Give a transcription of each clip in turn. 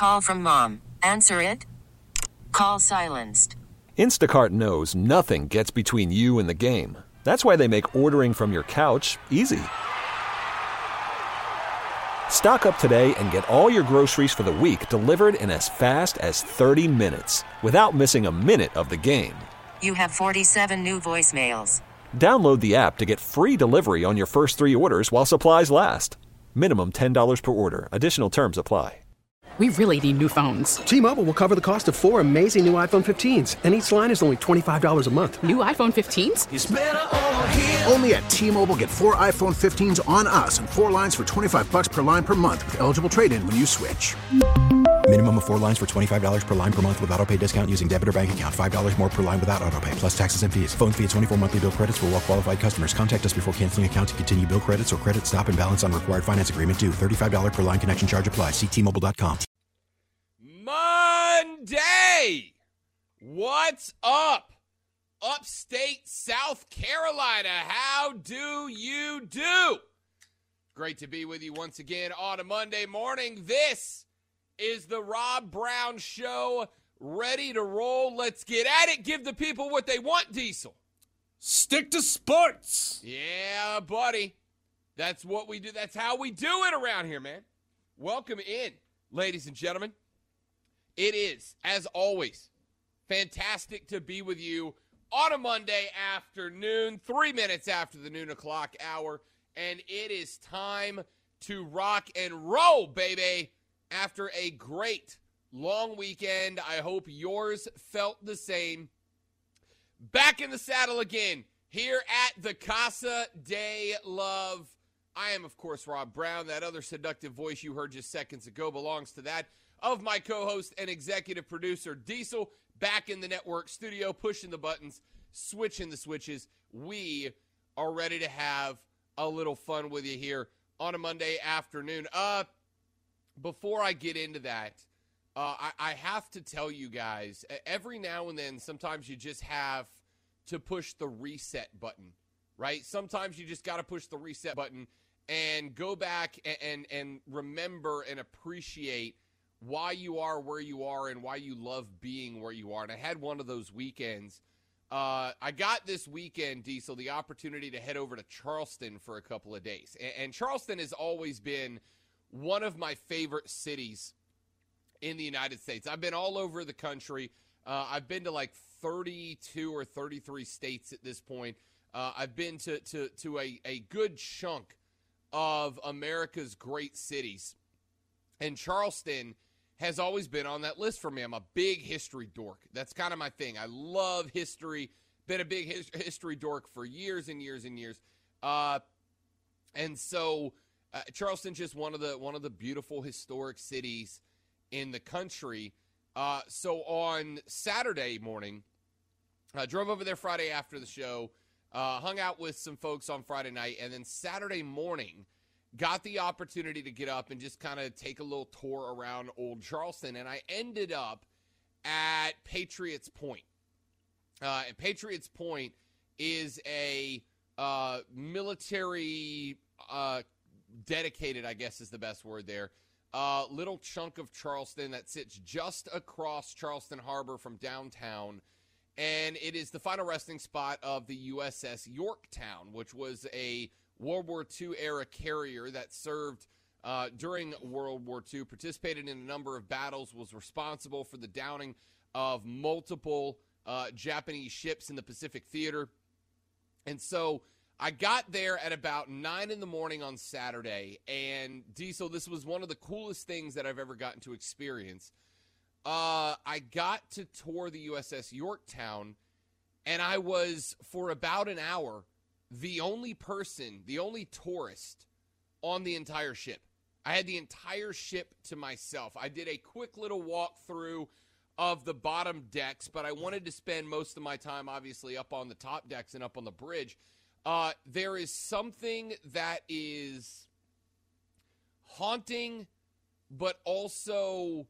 Call from mom. Answer it. Call silenced. Instacart knows nothing gets between you and the game. That's why they make ordering from your couch easy. Stock up today and get all your groceries for the week delivered in as fast as 30 minutes without missing a minute of the game. You have 47 new voicemails. Download the app to get free delivery on your first 3 orders while supplies last. Minimum $10 per order. Additional terms apply. We really need new phones. T-Mobile will cover the cost of 4 amazing new iPhone 15s, and each line is only $25 a month. New iPhone 15s? It's better over here. Only at T-Mobile, get 4 iPhone 15s on us and 4 lines for $25 per line per month with eligible trade-in when you switch. Minimum of 4 lines for $25 per line per month with autopay discount using debit or bank account. $5 more per line without autopay, plus taxes and fees. Phone fee at 24 monthly bill credits for well-qualified customers. Contact us before canceling account to continue bill credits or credit stop and balance on required finance agreement due. $35 per line connection charge applies. See T-Mobile.com. Monday! What's up? Upstate South Carolina, how do you do? Great to be with you once again on a Monday morning. This is the Rob Brown Show, ready to roll. Let's get at it. Give the people what they want, Diesel. Stick to sports. Yeah, buddy. That's what we do. That's how we do it around here, man. Welcome in, ladies and gentlemen. It is, as always, fantastic to be with you on a Monday afternoon, 3 minutes after the noon o'clock hour, and it is time to rock and roll, baby. After a great long weekend, I hope yours felt the same. Back in the saddle again, here at the Casa de Love. I am, of course, Rob Brown. That other seductive voice you heard just seconds ago belongs to that of my co-host and executive producer, Diesel, back in the network studio, pushing the buttons, switching the switches. We are ready to have a little fun with you here on a Monday afternoon. Before I get into that, I have to tell you guys, every now and then, sometimes you just have to push the reset button, right? Sometimes you just got to push the reset button and go back and remember and appreciate why you are where you are and why you love being where you are. And I had one of those weekends. I got this weekend, Diesel, the opportunity to head over to Charleston for a couple of days. And Charleston has always been one of my favorite cities in the United States. I've been all over the country. I've been to like 32 or 33 states at this point. I've been to a good chunk of America's great cities. And Charleston has always been on that list for me. I'm a big history dork. That's kind of my thing. I love history. Been a big history dork for years and years and years. And so Charleston's just one of the beautiful historic cities in the country. So on Saturday morning, I drove over there Friday after the show, hung out with some folks on Friday night, and then Saturday morning, got the opportunity to get up and just kind of take a little tour around Old Charleston, and I ended up at Patriots Point. And Patriots Point is a military dedicated, I guess is the best word there, little chunk of Charleston that sits just across Charleston Harbor from downtown, and it is the final resting spot of the USS Yorktown, which was a World War II era carrier that served during World War II, participated in a number of battles, was responsible for the downing of multiple Japanese ships in the Pacific Theater. And so I got there at about 9 in the morning on Saturday, and Diesel, this was one of the coolest things that I've ever gotten to experience. I got to tour the USS Yorktown, and I was, for about an hour, the only tourist on the entire ship. I had the entire ship to myself. I did a quick little walkthrough of the bottom decks, but I wanted to spend most of my time, obviously, up on the top decks and up on the bridge. There is something that is haunting, but also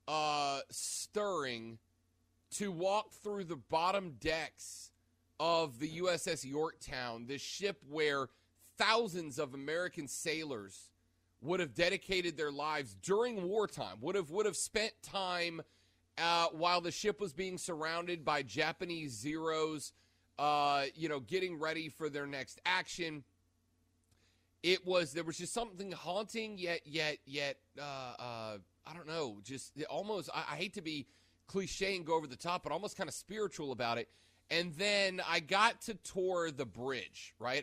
stirring to walk through the bottom decks of the USS Yorktown, this ship where thousands of American sailors would have dedicated their lives during wartime, would have spent time while the ship was being surrounded by Japanese Zeros, getting ready for their next action. There was just something haunting, yet, I don't know, just almost, I hate to be cliche and go over the top, but almost kind of spiritual about it. And then I got to tour the bridge, right?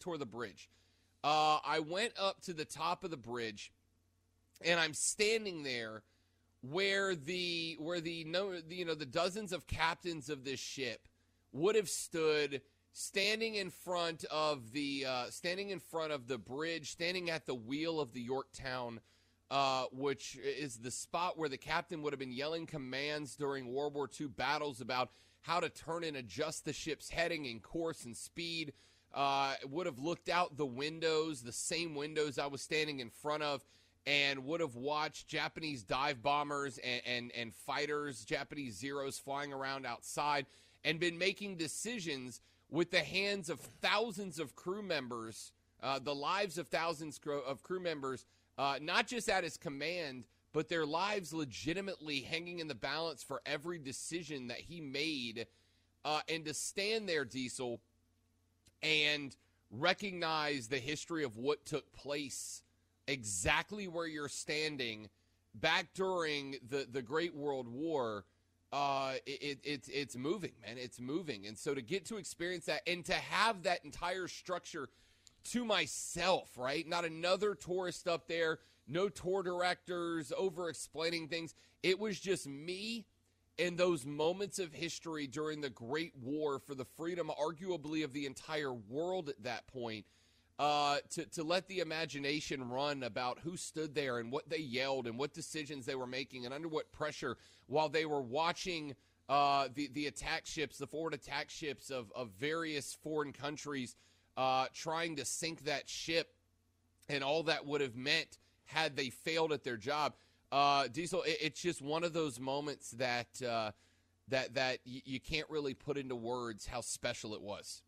I went up to the top of the bridge, and I'm standing there where the dozens of captains of this ship would have stood, standing in front of the bridge, standing at the wheel of the Yorktown, which is the spot where the captain would have been yelling commands during World War II battles about how to turn and adjust the ship's heading and course and speed. Would have looked out the windows, the same windows I was standing in front of, and would have watched Japanese dive bombers and fighters, Japanese Zeros flying around outside, and been making decisions with the hands of thousands of crew members, the lives of thousands of crew members, not just at his command, but their lives legitimately hanging in the balance for every decision that he made. And to stand there, Diesel, and recognize the history of what took place exactly where you're standing back during the Great World War, it's moving, man. It's moving. And so to get to experience that and to have that entire structure to myself, right? Not another tourist up there, no tour directors over-explaining things. It was just me and those moments of history during the Great War for the freedom, arguably, of the entire world at that point, to let the imagination run about who stood there and what they yelled and what decisions they were making and under what pressure while they were watching the attack ships, the forward attack ships of various foreign countries trying to sink that ship, and all that would have meant had they failed at their job. Diesel, it's just one of those moments that you can't really put into words how special it was.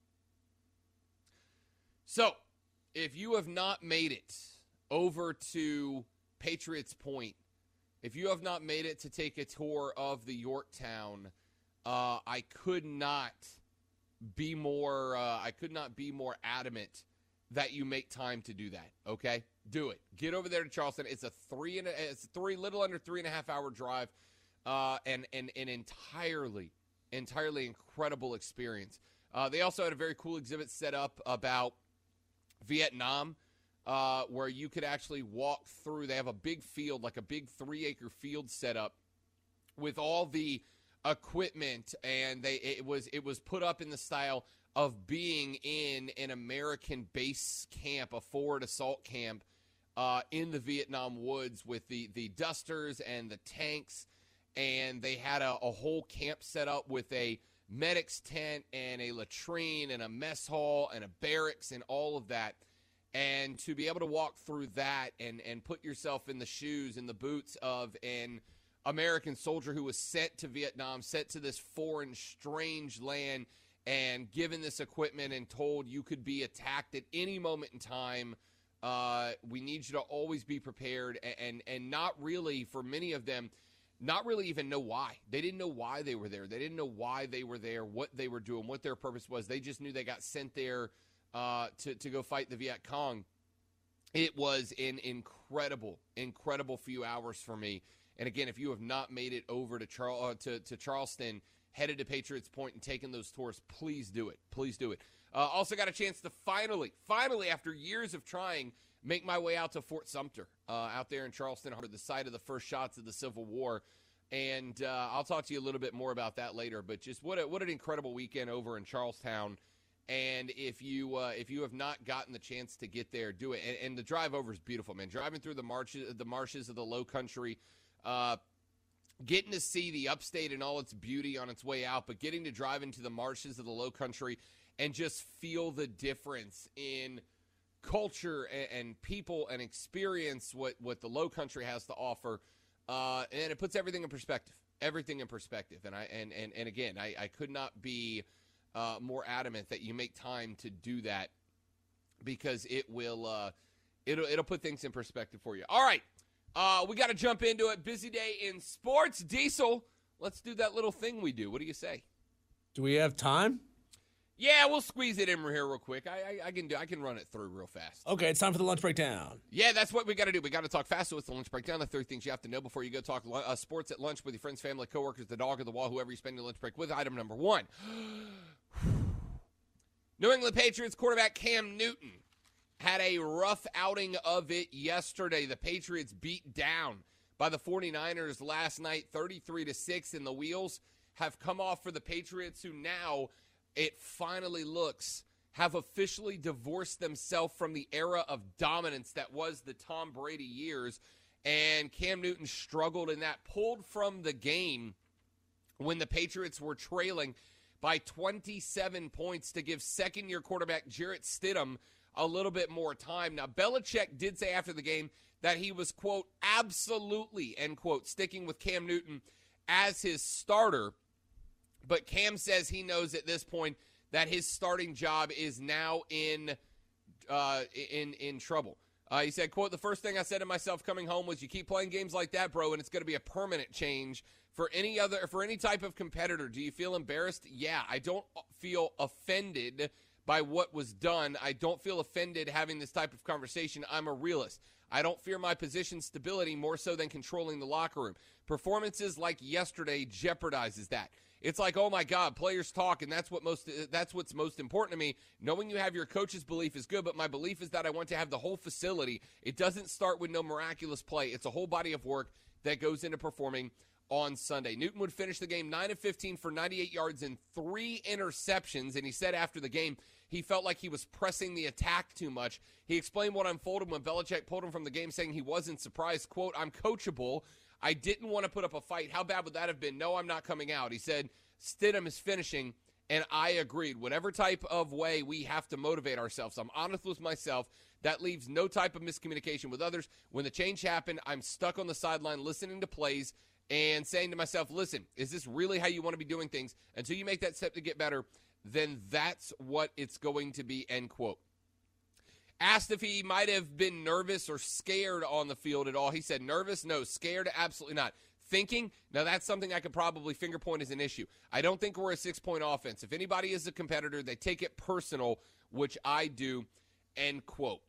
So, if you have not made it over to Patriots Point, if you have not made it to take a tour of the Yorktown, I could not be more adamant that you make time to do that. Okay, do it. Get over there to Charleston. It's a little under 3.5 hour drive, and an entirely incredible experience. They also had a very cool exhibit set up about Vietnam, where you could actually walk through. They have a big field, like a big 3-acre field set up with all the equipment, and it was put up in the style of being in an American base camp, a forward assault camp in the Vietnam woods with the dusters and the tanks. And they had a whole camp set up with a medic's tent and a latrine and a mess hall and a barracks and all of that. And to be able to walk through that and put yourself in the shoes and the boots of an American soldier who was sent to Vietnam, sent to this foreign, strange land, and given this equipment and told you could be attacked at any moment in time. We need you to always be prepared, and not really, for many of them, not really even know why. They didn't know why they were there. They didn't know why they were there, what they were doing, what their purpose was. They just knew they got sent there to go fight the Viet Cong. It was an incredible few hours for me. And again, if you have not made it over to Charleston, headed to Patriots Point and taken those tours, please do it. Please do it. Also got a chance to finally, after years of trying, make my way out to Fort Sumter, out there in Charleston Harbor, the site of the first shots of the Civil War. And I'll talk to you a little bit more about that later. But just what an incredible weekend over in Charlestown. And if you have not gotten the chance to get there, do it. And the drive over is beautiful, man. Driving through the marshes of the Low Country, getting to see the upstate in all its beauty on its way out, but getting to drive into the marshes of the Low Country and just feel the difference in culture and people and experience what the Low Country has to offer, and it puts everything in perspective. And again, I could not be more adamant that you make time to do that, because it will It'll put things in perspective for you. All right, we got to jump into it. Busy day in sports. Diesel, let's do that little thing we do. What do you say? Do we have time? Yeah, we'll squeeze it in here real quick. I can run it through real fast. Okay, it's time for the lunch breakdown. Yeah, that's what we got to do. We got to talk fast, so it's the lunch breakdown. The 3 things you have to know before you go talk sports at lunch with your friends, family, coworkers, the dog, or the wall, whoever you spend your lunch break with. Item number 1. New England Patriots quarterback Cam Newton had a rough outing of it yesterday. The Patriots beat down by the 49ers last night, 33-6, and the wheels have come off for the Patriots, who now, it finally looks, have officially divorced themselves from the era of dominance that was the Tom Brady years. And Cam Newton struggled in that, pulled from the game when the Patriots were trailing by 27 points to give second-year quarterback Jarrett Stidham a little bit more time. Now, Belichick did say after the game that he was, quote, absolutely, end quote, sticking with Cam Newton as his starter. But Cam says he knows at this point that his starting job is now in trouble. He said, quote, the first thing I said to myself coming home was, you keep playing games like that, bro, and it's going to be a permanent change for any type of competitor. Do you feel embarrassed? Yeah, I don't feel offended by what was done. I don't feel offended having this type of conversation. I'm a realist. I don't fear my position stability more so than controlling the locker room. Performances like yesterday jeopardizes that. It's like, oh my God, players talk, and that's what's most important to me. Knowing you have your coach's belief is good, but my belief is that I want to have the whole facility. It doesn't start with no miraculous play. It's a whole body of work that goes into performing on Sunday. Newton would finish the game 9 of 15 for 98 yards and 3 interceptions, and he said after the game he felt like he was pressing the attack too much. He explained what unfolded when Belichick pulled him from the game, saying he wasn't surprised. Quote, I'm coachable. I didn't want to put up a fight. How bad would that have been? No, I'm not coming out. He said, Stidham is finishing, and I agreed. Whatever type of way we have to motivate ourselves. I'm honest with myself. That leaves no type of miscommunication with others. When the change happened, I'm stuck on the sideline listening to plays and saying to myself, listen, is this really how you want to be doing things? Until you make that step to get better, then that's what it's going to be, end quote. Asked if he might have been nervous or scared on the field at all, he said, nervous? No. Scared? Absolutely not. Thinking? Now, that's something I could probably finger point as an issue. I don't think we're a 6-point offense. If anybody is a competitor, they take it personal, which I do, end quote.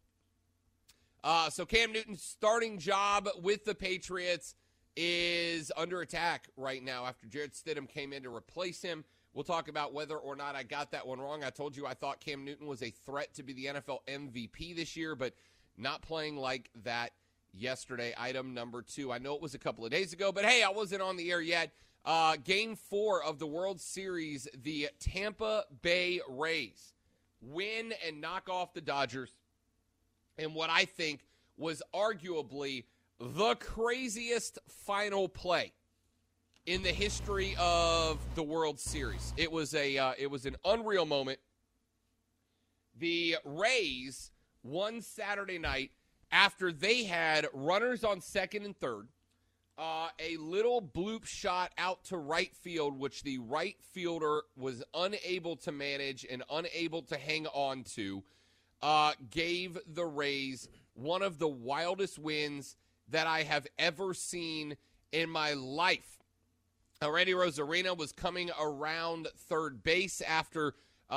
So Cam Newton's starting job with the Patriots is under attack right now after Jarrett Stidham came in to replace him. We'll talk about whether or not I got that one wrong. I told you I thought Cam Newton was a threat to be the NFL MVP this year, but not playing like that yesterday. Item number 2. I know it was a couple of days ago, but hey, I wasn't on the air yet. Game 4 of the World Series, the Tampa Bay Rays win and knock off the Dodgers in what I think was arguably the craziest final play in the history of the World Series. It was an unreal moment. The Rays won Saturday night after they had runners on second and third, a little bloop shot out to right field, which the right fielder was unable to manage and unable to hang on to, gave the Rays one of the wildest wins that I have ever seen in my life. Randy Rosarina was coming around third base after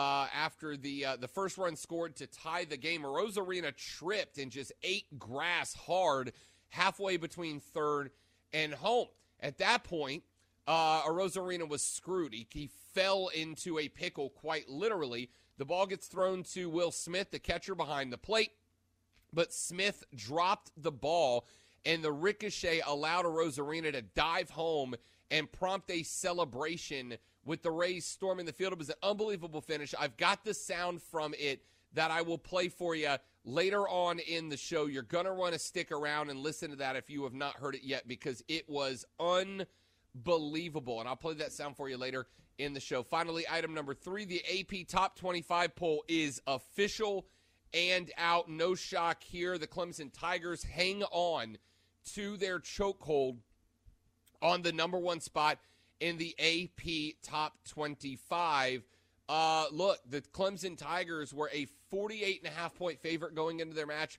the first run scored to tie the game. Rosarina tripped and just ate grass hard halfway between third and home. At that point, Rosarina was screwed. He fell into a pickle, quite literally. The ball gets thrown to Will Smith, the catcher behind the plate, but Smith dropped the ball, and the ricochet allowed Rosarina to dive home and prompt a celebration with the Rays storming the field. It was an unbelievable finish. I've got the sound from it that I will play for you later on in the show. You're going to want to stick around and listen to that if you have not heard it yet, because it was unbelievable. And I'll play that sound for you later in the show. Finally, item number 3, the AP Top 25 poll is official and out. No shock here. The Clemson Tigers hang on to their chokehold on the number 1 spot in the AP Top 25. Look, the Clemson Tigers were a 48.5-point favorite going into their match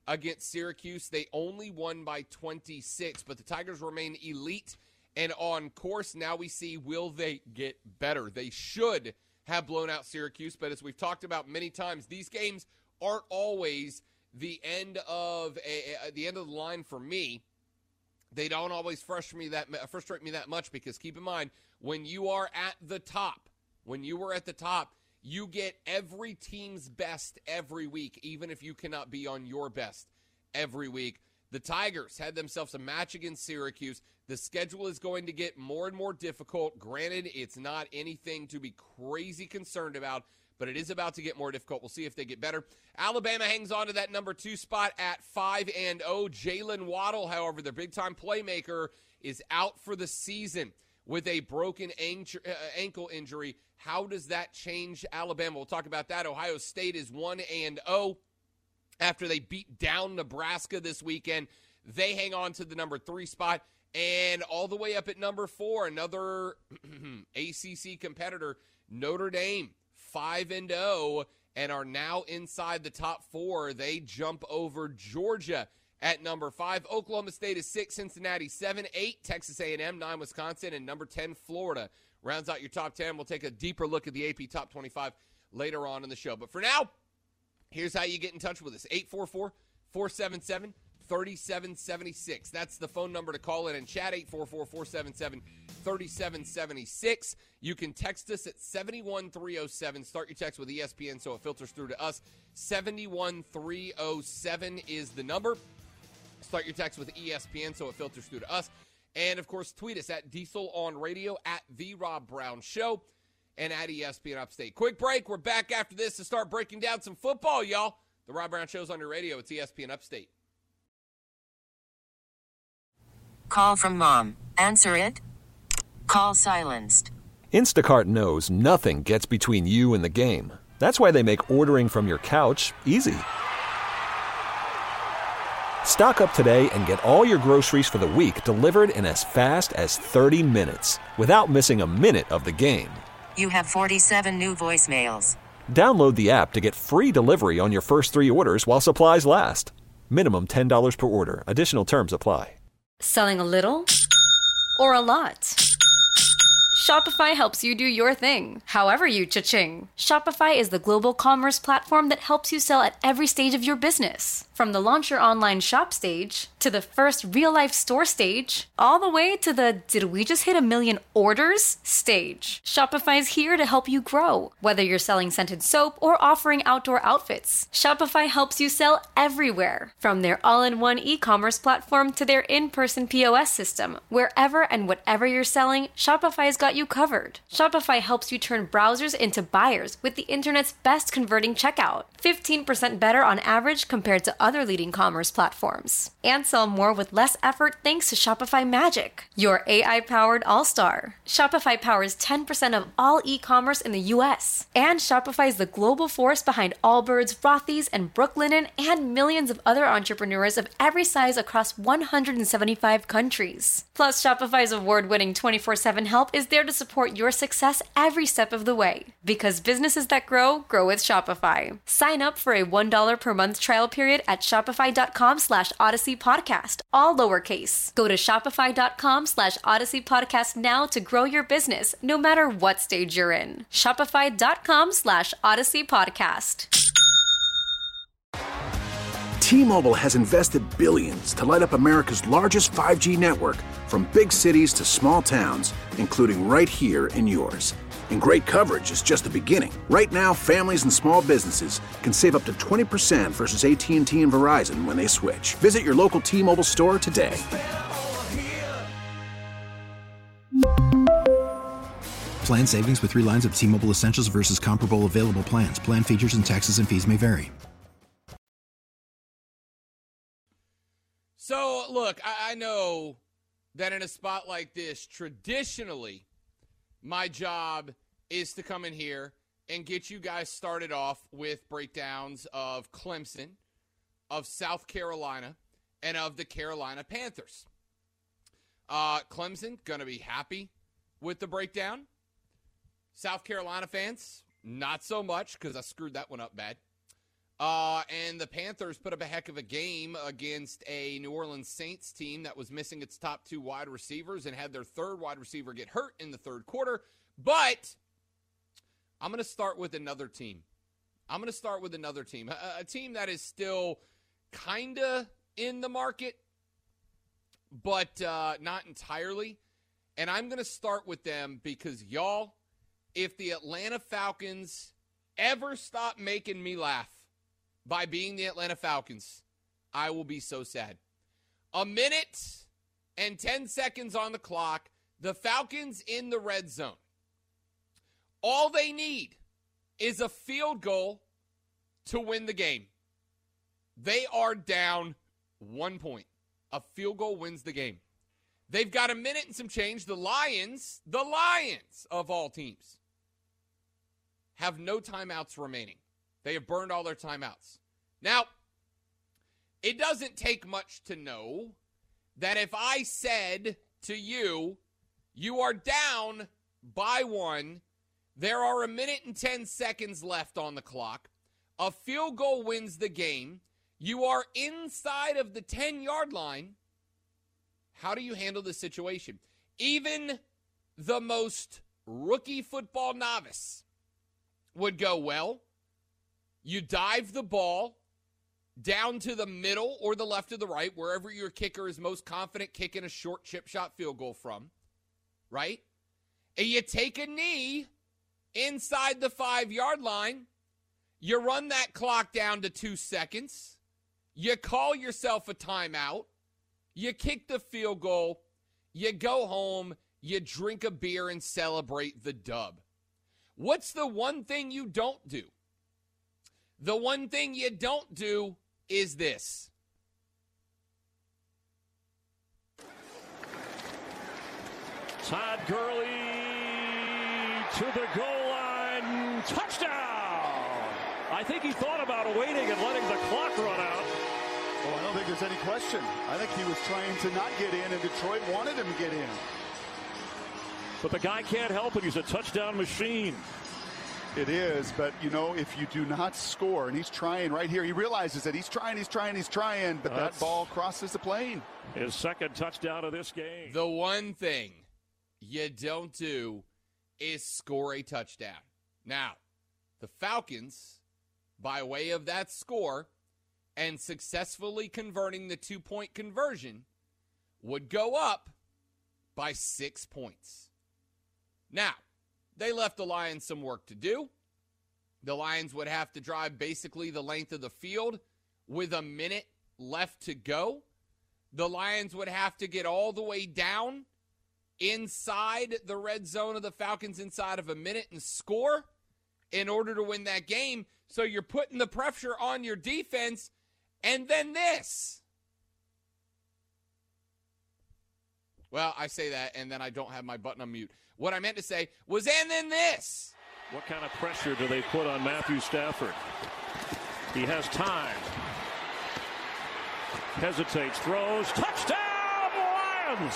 against Syracuse. They only won by 26, but the Tigers remain elite and on course. Now we see, will they get better? They should have blown out Syracuse, but as we've talked about many times, these games aren't always the end of the line for me. They don't always frustrate me that much, because keep in mind, when you are at the top, you get every team's best every week, even if you cannot be on your best every week. The Tigers had themselves a match against Syracuse. The schedule is going to get more and more difficult. Granted, it's not anything to be crazy concerned about, but it is about to get more difficult. We'll see if they get better. Alabama hangs on to that number 2 spot at 5-0. Jalen Waddle, however, their big-time playmaker, is out for the season with a broken ankle injury. How does that change Alabama? We'll talk about that. Ohio State is 1-0 after they beat down Nebraska this weekend. They hang on to the number 3 spot. And all the way up at number 4, another ACC competitor, Notre Dame, 5-0, and are now inside the top 4. They jump over Georgia at number 5. Oklahoma State is 6, Cincinnati 7, 8, Texas A&M 9, Wisconsin, and number 10, Florida. Rounds out your top 10. We'll take a deeper look at the AP Top 25 later on in the show. But for now, here's how you get in touch with us. 844-477-3776. That's the phone number to call in and chat, 844-477-3776. You can text us at 71307. Start your text with ESPN so it filters through to us. 71307 is the number. Start your text with ESPN so it filters through to us. And, of course, tweet us at Diesel on Radio, at The Rob Brown Show, and at ESPN Upstate. Quick break. We're back after this to start breaking down some football, y'all. The Rob Brown Show's on your radio. It's ESPN Upstate. Call from mom. Answer it. Call silenced. Instacart knows nothing gets between you and the game. That's why they make ordering from your couch easy. Stock up today and get all your groceries for the week delivered in as fast as 30 minutes without missing a minute of the game. You have 47 new voicemails. Download the app to get free delivery on your first 3 orders while supplies last. Minimum $10 per order. Additional terms apply. Selling a little or a lot? Shopify helps you do your thing, however you cha-ching. Shopify is the global commerce platform that helps you sell at every stage of your business. From the launch your online shop stage, to the first real-life store stage, all the way to the did we just hit 1 million orders stage. Shopify's here to help you grow. Whether you're selling scented soap or offering outdoor outfits, Shopify helps you sell everywhere. From their all-in-one e-commerce platform to their in-person POS system, wherever and whatever you're selling, Shopify's got you covered. Shopify helps you turn browsers into buyers with the internet's best converting checkout. 15% better on average compared to other leading commerce platforms. And sell more with less effort thanks to Shopify Magic, your AI-powered all-star. Shopify powers 10% of all e-commerce in the U.S. And Shopify is the global force behind Allbirds, Rothy's, and Brooklinen, and millions of other entrepreneurs of every size across 175 countries. Plus, Shopify's award-winning 24/7 help is there to support your success every step of the way. Because businesses that grow with Shopify. Sign up for a $1 per month trial period at shopify.com/Odyssey Podcast, all lowercase. Go to shopify.com/Odyssey Podcast now to grow your business, no matter what stage you're in. Shopify.com/Odyssey Podcast. T-Mobile has invested billions to light up America's largest 5G network, from big cities to small towns, including right here in yours. And great coverage is just the beginning. Right now, families and small businesses can save up to 20% versus AT&T and Verizon when they switch. Visit your local T-Mobile store today. Plan savings with 3 lines of T-Mobile Essentials versus comparable available plans. Plan features and taxes and fees may vary. So, look, I know that in a spot like this, traditionally, my job is to come in here and get you guys started off with breakdowns of Clemson, of South Carolina, and of the Carolina Panthers. Clemson, going to be happy with the breakdown. South Carolina fans, not so much, because I screwed that one up bad. And the Panthers put up a heck of a game against a New Orleans Saints team that was missing its top 2 wide receivers and had their third wide receiver get hurt in the third quarter. But I'm going to start with another team. A team that is still kind of in the market, but not entirely. And I'm going to start with them because, y'all, if the Atlanta Falcons ever stop making me laugh by being the Atlanta Falcons, I will be so sad. 1 minute and 10 seconds on the clock, the Falcons in the red zone. All they need is a field goal to win the game. They are down 1 point. A field goal wins the game. They've got 1 minute and some change. The Lions of all teams, have no timeouts remaining. They have burned all their timeouts. Now, it doesn't take much to know that if I said to you, you are down by 1, there are 1 minute and 10 seconds left on the clock, a field goal wins the game, you are inside of the 10-yard line, how do you handle this situation? Even the most rookie football novice would go, well, you dive the ball down to the middle or the left or the right, wherever your kicker is most confident kicking a short chip shot field goal from, right? And you take a knee inside the 5-yard line, you run that clock down to 2 seconds, you call yourself a timeout, you kick the field goal, you go home, you drink a beer and celebrate the dub. What's the one thing you don't do? The one thing you don't do is this. Todd Gurley to the goal line. Touchdown! I think he thought about waiting and letting the clock run out. Well, I don't think there's any question. I think he was trying to not get in, and Detroit wanted him to get in. But the guy can't help it. He's a touchdown machine. It is, but, you know, if you do not score, and he's trying right here, he realizes that he's trying, but that ball crosses the plane. His second touchdown of this game. The one thing you don't do is score a touchdown. Now, the Falcons, by way of that score and successfully converting the 2-point conversion, would go up by 6 points. Now, they left the Lions some work to do. The Lions would have to drive basically the length of the field with 1 minute left to go. The Lions would have to get all the way down inside the red zone of the Falcons inside of 1 minute and score in order to win that game. So you're putting the pressure on your defense. And then this. Well, I say that, and then I don't have my button on mute. What I meant to say was, and then this. What kind of pressure do they put on Matthew Stafford? He has time. Hesitates, throws, touchdown, Lions!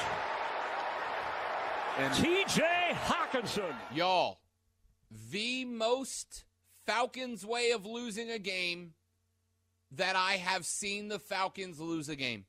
And T.J. Hockenson. Y'all, the most Falcons way of losing a game that I have seen the Falcons lose a game.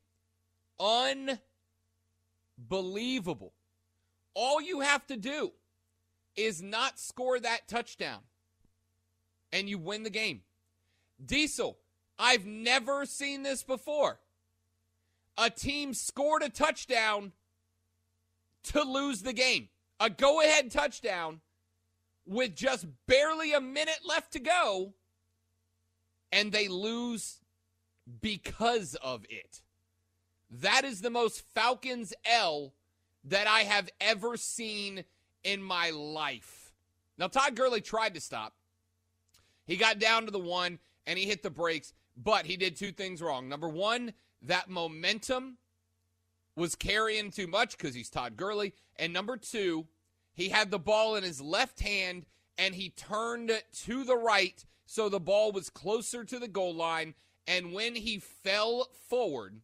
Unbelievable. All you have to do is not score that touchdown, and you win the game. Diesel, I've never seen this before. A team scored a touchdown to lose the game. A go-ahead touchdown with just barely 1 minute left to go, and they lose because of it. That is the most Falcons L that I have ever seen in my life. Now, Todd Gurley tried to stop. He got down to the 1, and he hit the brakes, but he did 2 things wrong. Number 1, that momentum was carrying too much because he's Todd Gurley. And number 2, he had the ball in his left hand, and he turned to the right, so the ball was closer to the goal line. And when he fell forward,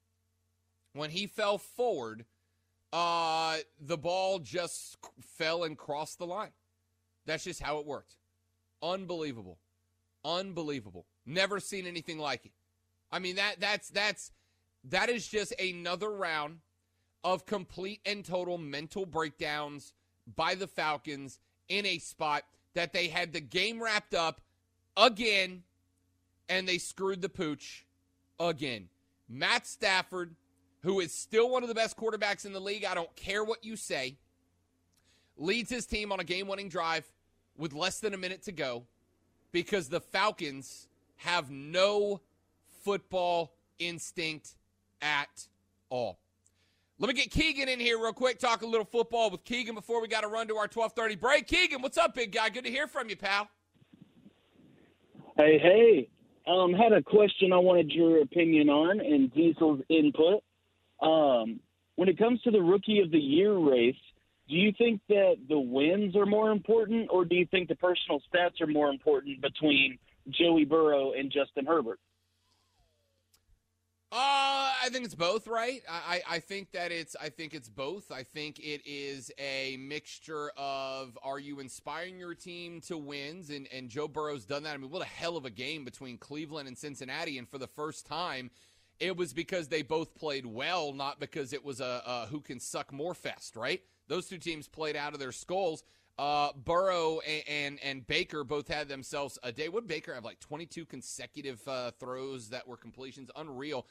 the ball just fell and crossed the line. That's just how it worked. Unbelievable. Never seen anything like it. I mean, that is just another round of complete and total mental breakdowns by the Falcons in a spot that they had the game wrapped up again, and they screwed the pooch again. Matt Stafford, who is still one of the best quarterbacks in the league, I don't care what you say, leads his team on a game-winning drive with less than a minute to go because the Falcons have no football instinct at all. Let me get Keegan in here real quick, talk a little football with Keegan before we got to run to our 12:30 break. Keegan, what's up, big guy? Good to hear from you, pal. Hey. Had a question I wanted your opinion on and Diesel's input. When it comes to the Rookie of the Year race, do you think that the wins are more important, or do you think the personal stats are more important between Joey Burrow and Justin Herbert? I think it's both, right? I think it's both. I think it is a mixture of, are you inspiring your team to wins? And Joe Burrow's done that. I mean, what a hell of a game between Cleveland and Cincinnati. And for the first time, it was because they both played well, not because it was a who can suck more fest, right? Those two teams played out of their skulls. Burrow and Baker both had themselves a day. Would Baker have like 22 consecutive throws that were completions? Unreal.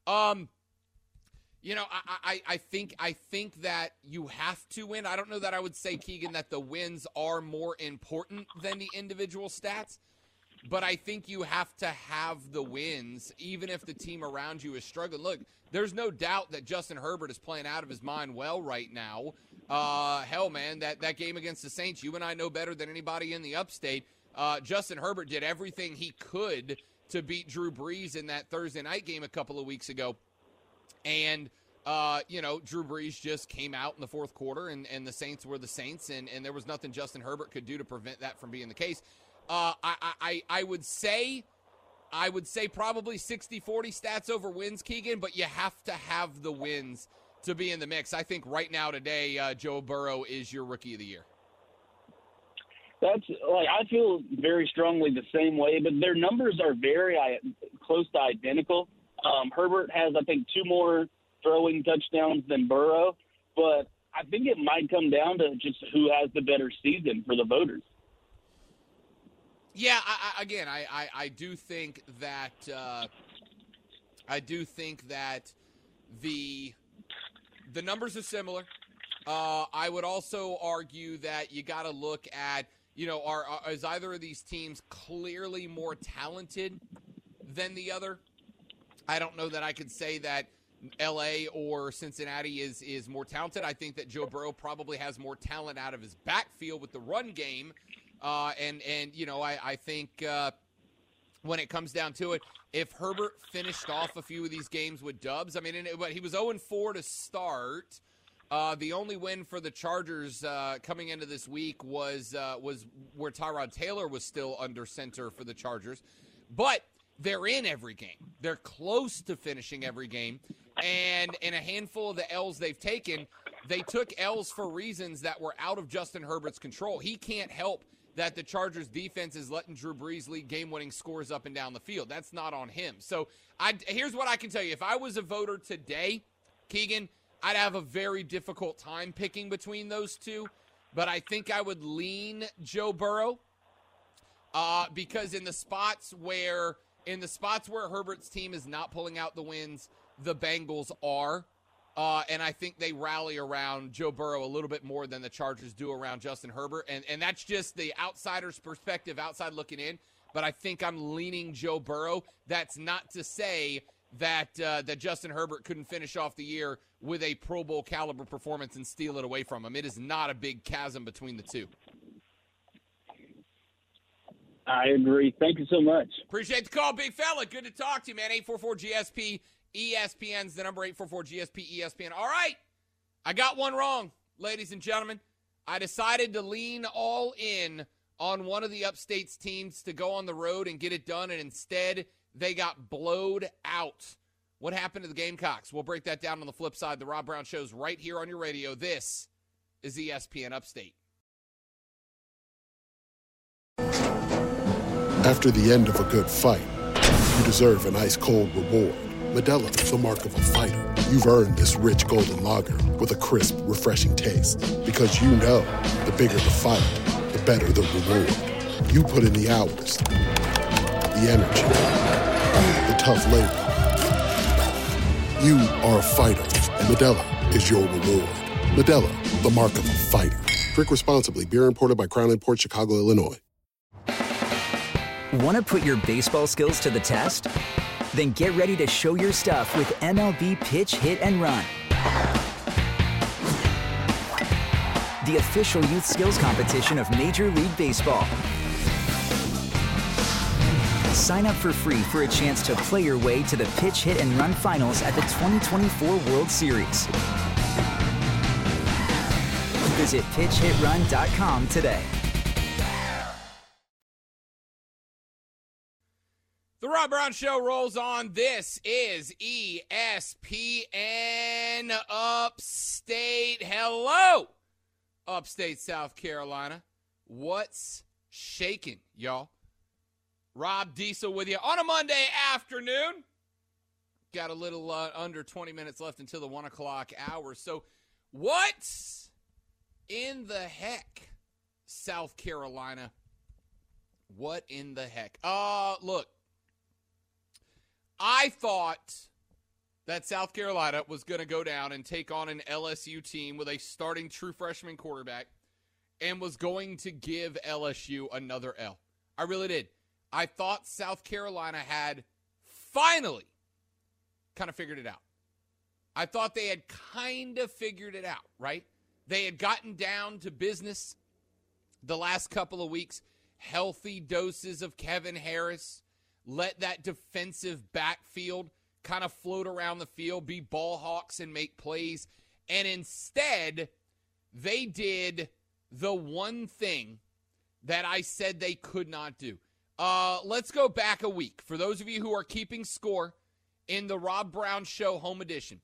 I think that you have to win. I don't know that I would say, Keegan, that the wins are more important than the individual stats, but I think you have to have the wins, even if the team around you is struggling. Look, there's no doubt that Justin Herbert is playing out of his mind well right now. Hell, man, that game against the Saints, you and I know better than anybody in the upstate. Justin Herbert did everything he could to beat Drew Brees in that Thursday night game a couple of weeks ago. And, Drew Brees just came out in the fourth quarter, and the Saints were the Saints, and there was nothing Justin Herbert could do to prevent that from being the case. I would say probably 60-40 stats over wins, Keegan, but you have to have the wins to be in the mix. I think right now today, Joe Burrow is your Rookie of the Year. I feel very strongly the same way, but their numbers are very close to identical. Herbert has, I think, 2 more throwing touchdowns than Burrow, but I think it might come down to just who has the better season for the voters. Yeah, I do think that the numbers are similar. I would also argue that you got to look at, is either of these teams clearly more talented than the other? I don't know that I could say that L.A. or Cincinnati is more talented. I think that Joe Burrow probably has more talent out of his backfield with the run game. I think when it comes down to it, if Herbert finished off a few of these games with dubs, I mean, but he was 0-4 to start. The only win for the Chargers coming into this week was where Tyrod Taylor was still under center for the Chargers. But they're in every game. They're close to finishing every game. And in a handful of the L's they've taken, they took L's for reasons that were out of Justin Herbert's control. He can't help that the Chargers defense is letting Drew Brees lead game-winning scores up and down the field. That's not on him. So here's what I can tell you. If I was a voter today, Keegan, I'd have a very difficult time picking between those two. But I think I would lean Joe Burrow because in the spots where Herbert's team is not pulling out the wins, the Bengals are. And I think they rally around Joe Burrow a little bit more than the Chargers do around Justin Herbert. And that's just the outsider's perspective, outside looking in. But I think I'm leaning Joe Burrow. That's not to say that Justin Herbert couldn't finish off the year with a Pro Bowl caliber performance and steal it away from him. It is not a big chasm between the two. I agree. Thank you so much. Appreciate the call, big fella. Good to talk to you, man. 844-GSP. ESPN's the number, 844-GSP-ESPN. All right, I got one wrong, ladies and gentlemen. I decided to lean all in on one of the Upstate's teams to go on the road and get it done, and instead they got blowed out. What happened to the Gamecocks? We'll break that down on the flip side. The Rob Brown Show's right here on your radio. This is ESPN Upstate. After the end of a good fight, you deserve an ice-cold reward. Modelo, the mark of a fighter. You've earned this rich golden lager with a crisp, refreshing taste. Because you know, the bigger the fight, the better the reward. You put in the hours, the energy, the tough labor. You are a fighter, and Modelo is your reward. Modelo, the mark of a fighter. Drink responsibly. Beer imported by Crown Imports, Chicago, Illinois. Want to put your baseball skills to the test? Then get ready to show your stuff with MLB Pitch, Hit, and Run. The official youth skills competition of Major League Baseball. Sign up for free for a chance to play your way to the Pitch, Hit, and Run finals at the 2024 World Series. Visit pitchhitrun.com today. The Rob Brown Show rolls on. This is ESPN Upstate. Hello, Upstate South Carolina. What's shaking, y'all? Rob Diesel with you on a Monday afternoon. Got a little under 20 minutes left until the 1 o'clock hour. So what's in the heck, South Carolina? What in the heck? Look. I thought that South Carolina was going to go down and take on an LSU team with a starting true freshman quarterback and was going to give LSU another L. I really did. I thought South Carolina had finally kind of figured it out. I thought they had kind of figured it out, right? They had gotten down to business the last couple of weeks, healthy doses of Kevin Harris. Let that defensive backfield kind of float around the field, be ball hawks and make plays. And instead, they did the one thing that I said they could not do. Let's go back a week. For those of you who are keeping score in the Rob Brown Show Home Edition.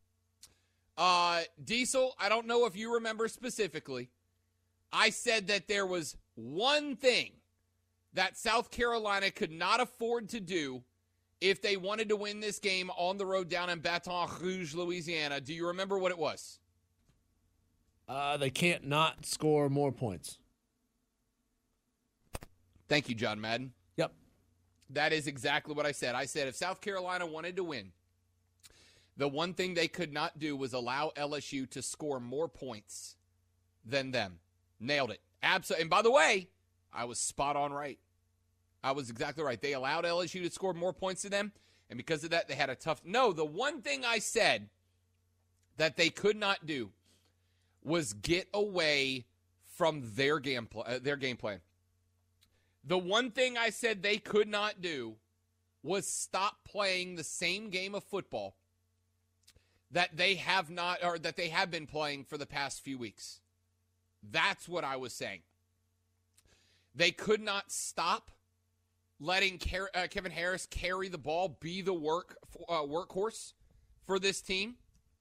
Diesel, I don't know if you remember specifically. I said that there was one thing that South Carolina could not afford to do if they wanted to win this game on the road down in Baton Rouge, Louisiana. Do you remember what it was? They can't not score more points. Thank you, John Madden. Yep. That is exactly what I said. I said if South Carolina wanted to win, the one thing they could not do was allow LSU to score more points than them. Nailed it. Absolutely. And by the way, I was spot on right. I was exactly right. They allowed LSU to score more points than them, and because of that, they had a tough... No, the one thing I said that they could not do was get away from their game plan. The one thing I said they could not do was stop playing the same game of football that they have not, or that they have been playing for the past few weeks. That's what I was saying. They could not stop letting Kevin Harris carry the ball, be the workhorse for this team.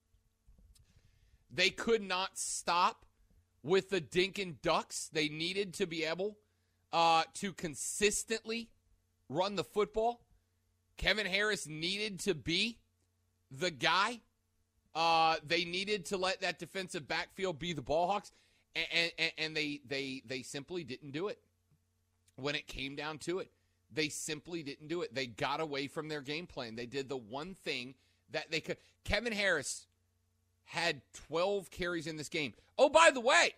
They could not stop with the Dinkin Ducks. They needed to be able to consistently run the football. Kevin Harris needed to be the guy. They needed to let that defensive backfield be the ball hawks, and they simply didn't do it. When it came down to it, they simply didn't do it. They got away from their game plan. They did the one thing that they could. Kevin Harris had 12 carries in this game. Oh, by the way,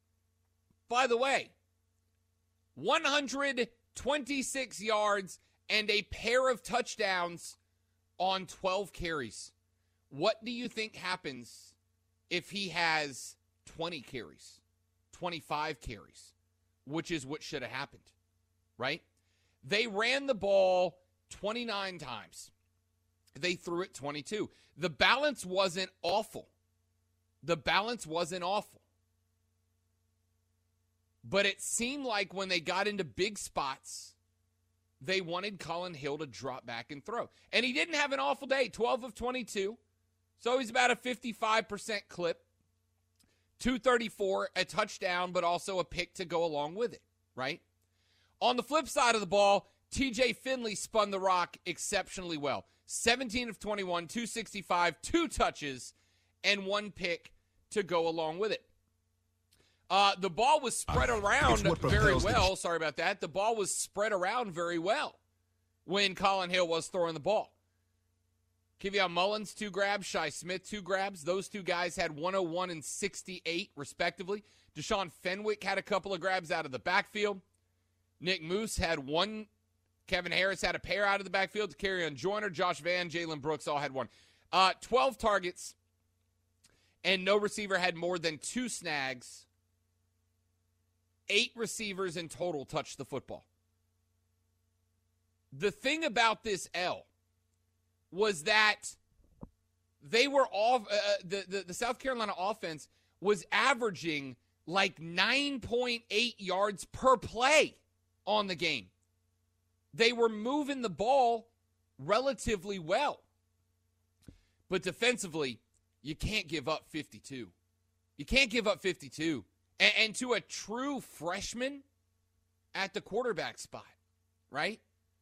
126 yards and a pair of touchdowns on 12 carries. What do you think happens if he has 20 carries, 25 carries, which is what should have happened, right? They ran the ball 29 times. They threw it 22. The balance wasn't awful. But it seemed like when they got into big spots, they wanted Colin Hill to drop back and throw. And he didn't have an awful day, 12 of 22. So he's about a 55% clip, 234, a touchdown, but also a pick to go along with it, right? On the flip side of the ball, TJ Finley spun the rock exceptionally well. 17 of 21, 265, 2 touches, and 1 pick to go along with it. The ball was spread around very well. Sorry about that. The ball was spread around very well when Colin Hill was throwing the ball. Kevion Mullins, 2 grabs. Shi Smith, 2 grabs. Those 2 guys had 101 and 68, respectively. Deshaun Fenwick had a couple of grabs out of the backfield. Nick Moose had 1. Kevin Harris had a pair out of the backfield. Kerryon Joyner, Josh Vann, Jalen Brooks all had 1. 12 targets, and no receiver had more than 2 snags. 8 receivers in total touched the football. The thing about this L was that they were all the South Carolina offense was averaging like 9.8 yards per play on the game. They were moving the ball relatively well. But defensively, you can't give up 52. You can't give up 52. And to a true freshman at the quarterback spot, right?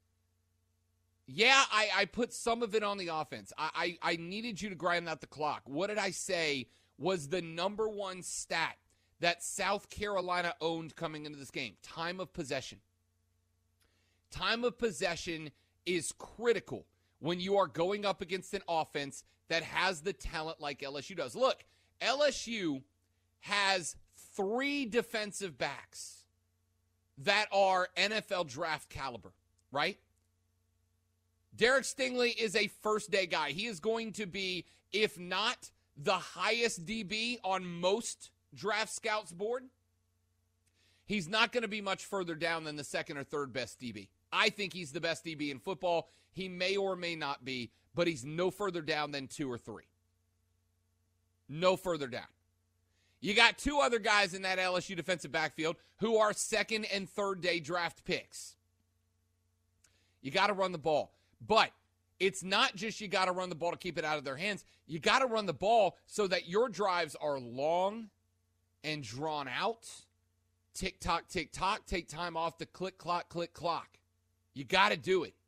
Yeah, I put some of it on the offense. I needed you to grind out the clock. What did I say was the number 1 stat that South Carolina owned coming into this game? Time of possession. Time of possession is critical when you are going up against an offense that has the talent like LSU does. Look, LSU has 3 defensive backs that are NFL draft caliber, right? Derek Stingley is a first-day guy. He is going to be, if not the highest DB on most draft scouts board, he's not going to be much further down than the second or third best DB. I think he's the best DB in football. He may or may not be, but he's no further down than 2 or 3. No further down. You got 2 other guys in that LSU defensive backfield who are second and third day draft picks. You got to run the ball. But it's not just you got to run the ball to keep it out of their hands. You got to run the ball so that your drives are long and drawn out. Tick-tock, tick-tock. Take time off the click-clock, click-clock. You got to do it.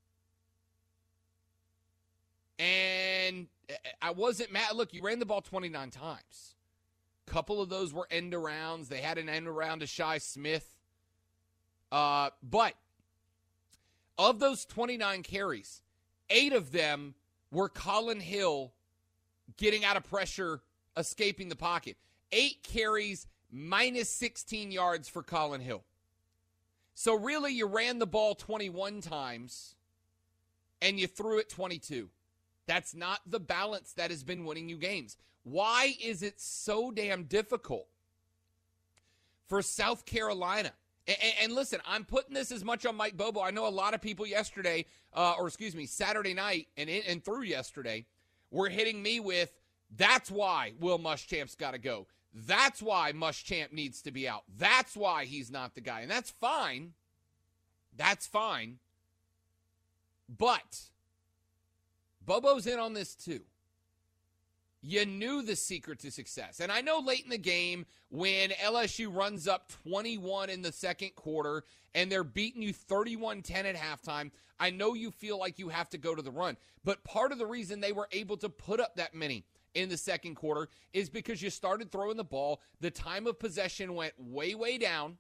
And I wasn't mad. Look, you ran the ball 29 times. A couple of those were end arounds. They had an end around to Shi Smith. But of those 29 carries, 8 of them were Colin Hill getting out of pressure, escaping the pocket. 8 carries, minus 16 yards for Colin Hill. So really, you ran the ball 21 times, and you threw it 22. That's not the balance that has been winning you games. Why is it so damn difficult for South Carolina? And listen, I'm putting this as much on Mike Bobo. I know a lot of people yesterday, Saturday night and through yesterday, were hitting me with, that's why Will Muschamp's got to go. That's why Muschamp needs to be out. That's why he's not the guy. And that's fine. That's fine. But Bobo's in on this too. You knew the secret to success. And I know late in the game when LSU runs up 21 in the second quarter and they're beating you 31-10 at halftime, I know you feel like you have to go to the run. But part of the reason they were able to put up that many in the second quarter is because you started throwing the ball, the time of possession went way, way down,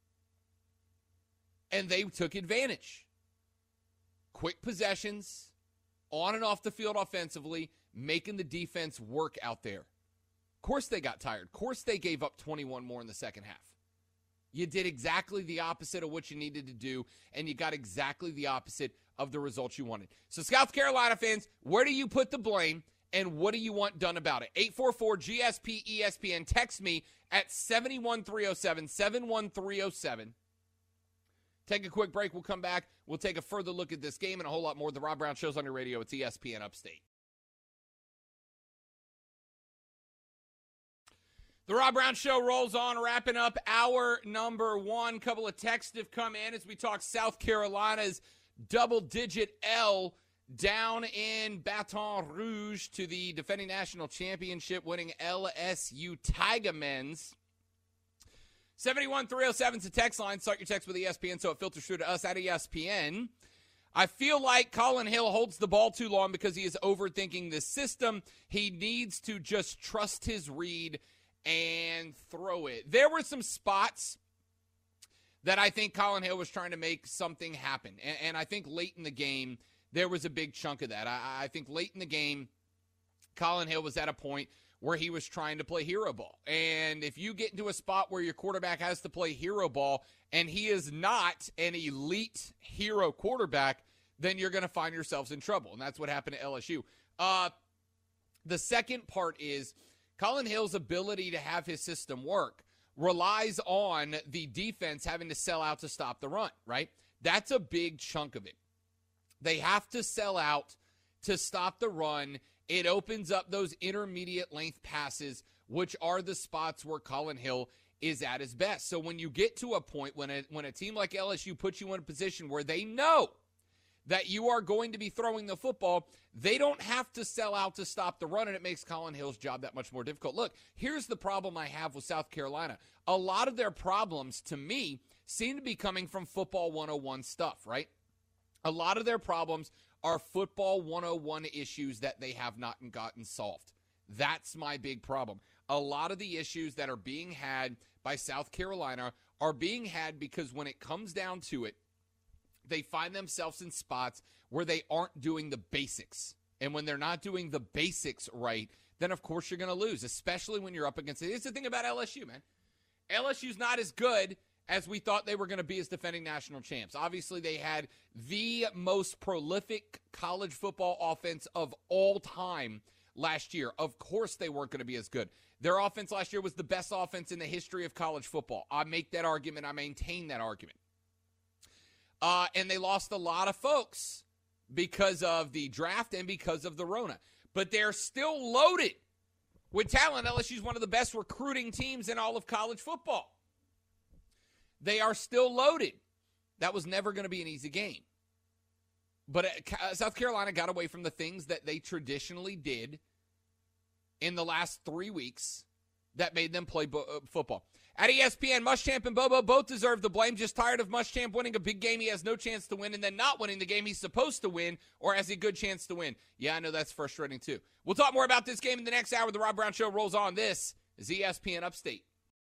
and they took advantage. Quick possessions, on and off the field offensively, making the defense work out there. Of course they got tired. Of course they gave up 21 more in the second half. You did exactly the opposite of what you needed to do, and you got exactly the opposite of the results you wanted. So South Carolina fans, where do you put the blame, and what do you want done about it? 844-GSP-ESPN. Text me at 71307, 71307. Take a quick break. We'll come back. We'll take a further look at this game and a whole lot more. The Rob Brown Show's on your radio. It's ESPN Upstate. The Rob Brown Show rolls on, wrapping up hour number 1. Couple of texts have come in as we talk South Carolina's double-digit L down in Baton Rouge to the defending national championship winning LSU Tiger Men's. 71307 is the text line. Start your text with ESPN so it filters through to us at ESPN. I feel like Colin Hill holds the ball too long because he is overthinking the system. He needs to just trust his read and throw it. There were some spots that I think Colin Hill was trying to make something happen. And I think late in the game, there was a big chunk of that. I think late in the game, Colin Hill was at a point where he was trying to play hero ball. And if you get into a spot where your quarterback has to play hero ball and he is not an elite hero quarterback, then you're going to find yourselves in trouble. And that's what happened at LSU. The second part is Colin Hill's ability to have his system work relies on the defense having to sell out to stop the run, right? That's a big chunk of it. They have to sell out to stop the run. It opens up those intermediate length passes, which are the spots where Colin Hill is at his best. So when you get to a point when a team like LSU puts you in a position where they know that you are going to be throwing the football, they don't have to sell out to stop the run, and it makes Colin Hill's job that much more difficult. Look, here's the problem I have with South Carolina. A lot of their problems, to me, seem to be coming from football 101 stuff, right? A lot of their problems are football 101 issues that they have not gotten solved. That's my big problem. A lot of the issues that are being had by South Carolina are being had because when it comes down to it, they find themselves in spots where they aren't doing the basics. And when they're not doing the basics right, then of course you're going to lose, especially when you're up against it. Here's the thing about LSU, man. LSU's not as good as we thought they were going to be as defending national champs. Obviously, they had the most prolific college football offense of all time last year. Of course they weren't going to be as good. Their offense last year was the best offense in the history of college football. I make that argument. I maintain that argument. And they lost a lot of folks because of the draft and because of the Rona. But they're still loaded with talent. LSU's one of the best recruiting teams in all of college football. They are still loaded. That was never going to be an easy game. But South Carolina got away from the things that they traditionally did in the last 3 weeks that made them play football. At ESPN, Muschamp and Bobo both deserve the blame. Just tired of Muschamp winning a big game he has no chance to win and then not winning the game he's supposed to win or has a good chance to win. Yeah, I know that's frustrating too. We'll talk more about this game in the next hour. The Rob Brown Show rolls on. This is ESPN Upstate.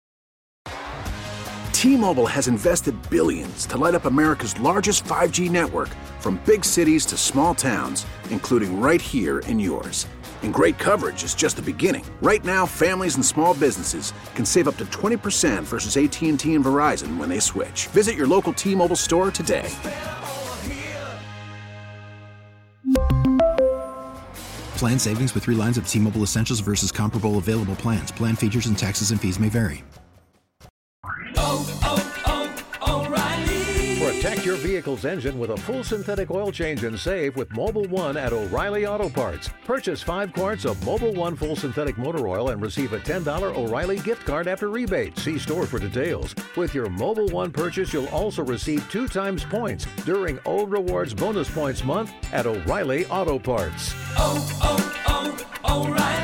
T-Mobile has invested billions to light up America's largest 5G network, from big cities to small towns, including right here in yours. And great coverage is just the beginning. Right now, families and small businesses can save up to 20% versus AT&T and Verizon when they switch. Visit your local T-Mobile store today. Plan savings with 3 lines of T-Mobile Essentials versus comparable available plans. Plan features and taxes and fees may vary. Protect your vehicle's engine with a full synthetic oil change and save with Mobil 1 at O'Reilly Auto Parts. Purchase 5 quarts of Mobil 1 full synthetic motor oil and receive a $10 O'Reilly gift card after rebate. See store for details. With your Mobil 1 purchase, you'll also receive 2 times points during O Rewards Bonus Points Month at O'Reilly Auto Parts. O'Reilly.